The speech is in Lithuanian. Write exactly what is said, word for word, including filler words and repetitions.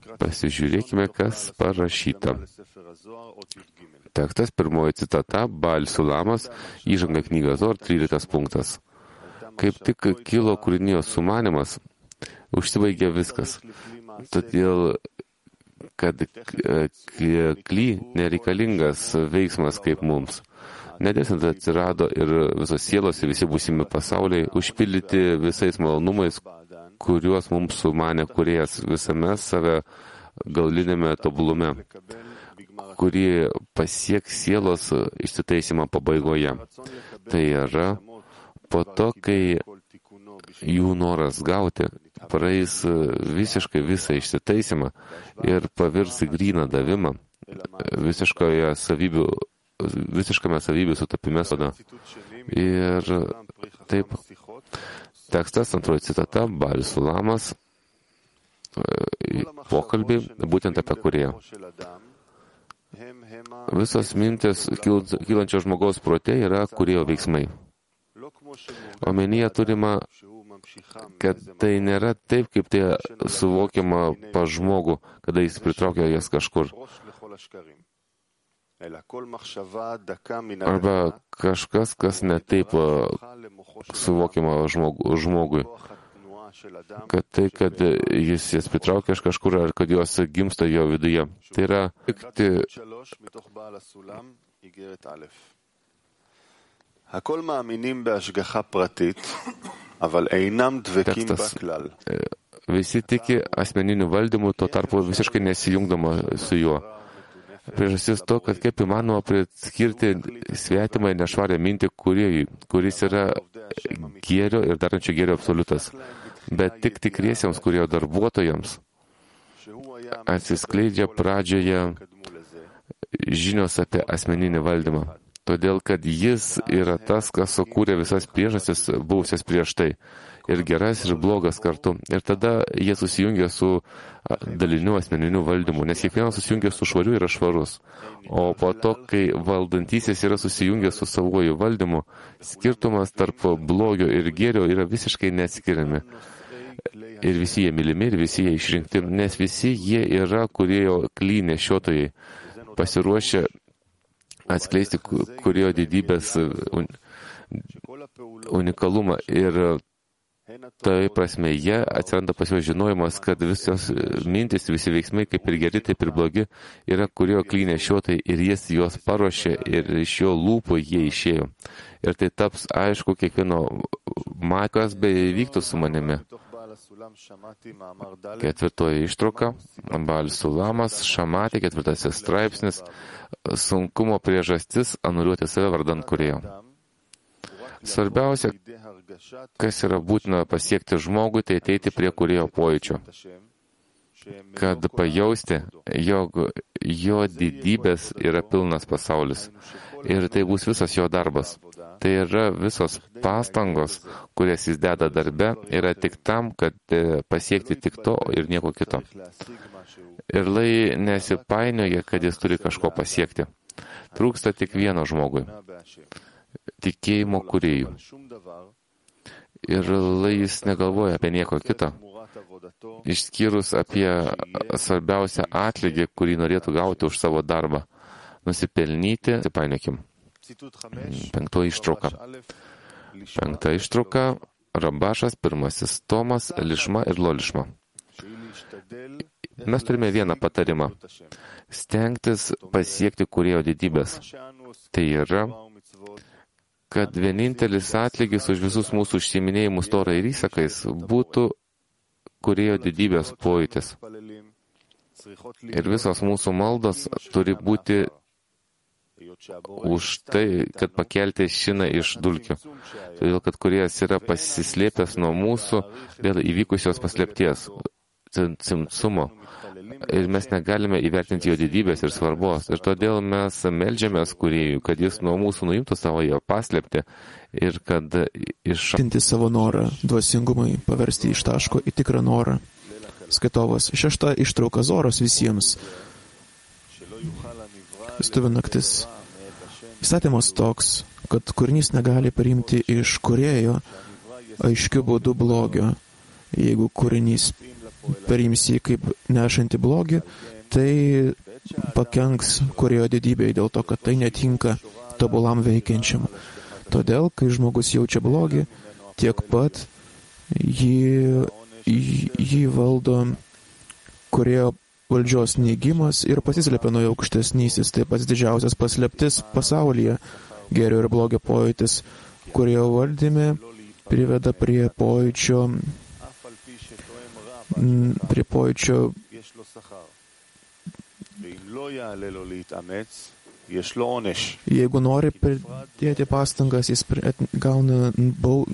Pasižiūrėkime, kas parašyta. Tekstas, pirmoji citata, Baal Sulamas, įžanga knyga Zohar, tryliktas punktas. Kaip tik kilo kūrinijos sumanimas, užsibaigė viskas. Todėl, kad kly nereikalingas veiksmas kaip mums. Nedėsant atsirado ir visos sielos ir visi būsimi pasauliai, užpildyti visais malonumais, kuriuos mums sumanė Kūrėjas visame save galinėme tobulume, kurį pasieks sielos išsitaisymą pabaigoje. Tai yra, po to, kai jų noras gauti praeis visiškai visą išsitaisymą ir pavirs į gryną davimą, visiškoje savybių, visiškame savybių sutapime soda. Ir taip, tekstas, antroji citata, Baal Sulamas, pokalbį būtent apie Kūrėją. Visos mintis kylančio žmogaus prote yra Kūrėjo veiksmai. Omenyje turima, kad tai nėra taip, kaip tai suvokiama pa žmogų, kada jis pritraukia jas kažkur. Arba kažkas, kas netaip suvokiama žmogui. Kad tai, kad jis jas pritraukia iš kažkur, ar kad jos gimsta jo viduje. Tai yra tik tekstas. Visi tiki asmeniniu valdymu, tuo tarpu visiškai nesijungdama su juo. Priežastis to, kad kaip įmanoma priskirti svetimą ir nešvarę mintį Kūrėjui, kuris yra gėrio ir darančio gėrio absoliutas. Bet tik tikriesiems Kūrėjo darbuotojams atsiskleidžia pradžioje žinios apie asmeninį valdymą. Todėl, kad jis yra tas, kas sukūrė visas priežastis buvusias prieš tai. Ir geras, ir blogas kartu. Ir tada jie susijungia su daliniu asmeniniu valdymu, nes kiekvienas susijungia su švariu yra švarus. O po to, kai valdantysis yra susijungęs su savuoju valdymu, skirtumas tarp blogio ir gėrio yra visiškai neatskiriami. Ir visi jie mylimi, ir visi jie išrinkti, nes visi jie yra Kūrėjo kly nešiotojai, pasiruošę atskleisti Kūrėjo didybės unikalumą. Ir tai prasme, jie atsiranda pas juos žinojimas, kad visos mintis, visi veiksmai, kaip ir geri, taip ir blogi, yra Kūrėjo kly nešiotojai ir jis juos paruošė ir iš jo lūpų jie išėjo. Ir tai taps aišku kiekvieno makas beivyktų su manimi. Ketvirtoji ištrauka, Baal Sulamas, Šamatė, ketvirtasis straipsnis, sunkumo priežastis anuliuoti save vardant Kūrėjo. Svarbiausia, kas yra būtina pasiekti žmogui, tai ateiti prie Kūrėjo pojūčio, kad pajausti, jog jo didybės yra pilnas pasaulis. Ir tai bus visas jo darbas. Tai yra visos pastangos, kurias jis deda darbe, yra tik tam, kad pasiekti tik to ir nieko kito. Ir lai nesipainioja, kad jis turi kažko pasiekti. Trūksta tik vieno žmogui. Tikėjimo Kūrėjų. Ir lai jis negalvoja apie nieko kito, išskyrus apie svarbiausią atlygį, kurį norėtų gauti už savo darbą. Nusipelnyti, atsipainiokim. Penktoji ištrauka. Penkta ištrauka, Rabašas, pirmasis tomas, Lišma ir Lolišma. Mes turime vieną patarimą. Stengtis pasiekti Kūrėjo didybės. Tai yra, kad vienintelis atlygis už visus mūsų užsiiminėjimus Tora ir įsakais būtų Kūrėjo didybės pojūtis. Ir visos mūsų maldos turi būti už tai, kad pakelti šiną iš dulkių. Todėl, kad Kūrėjas yra pasislėpęs nuo mūsų dėl įvykusios paslėpties, cimcumo. Ir mes negalime įvertinti jo didybės ir svarbos. Ir todėl mes meldžiamės Kūrėjui, kad jis nuo mūsų nuimtų savo jo paslėptį ir kad iš... savo norą dvasingumui paversti iš taško į tikrą norą. Skaitovas. Šešta ištrauka Zoros visiems. Vestuvių naktis. Įstatymas toks, kad kūrinys negali priimti iš Kūrėjo aiškiu būdu blogio. Jeigu kūrinys perims jį kaip nešantį blogį, tai pakenks kūrėjo didybei dėl to, kad tai netinka tobulam veikiančiam. Todėl, kai žmogus jaučia blogį, tiek pat jį, jį valdo kūrėjo valdžios neigimas ir pasislepia nuo aukštesnysis. Tai pats didžiausias paslėptis pasaulyje. Gėrio ir blogio pojūtis, kūrėjo valdyme priveda prie pojūčio, prie pojūčio Jeigu nori pridėti pastangas, jis gauna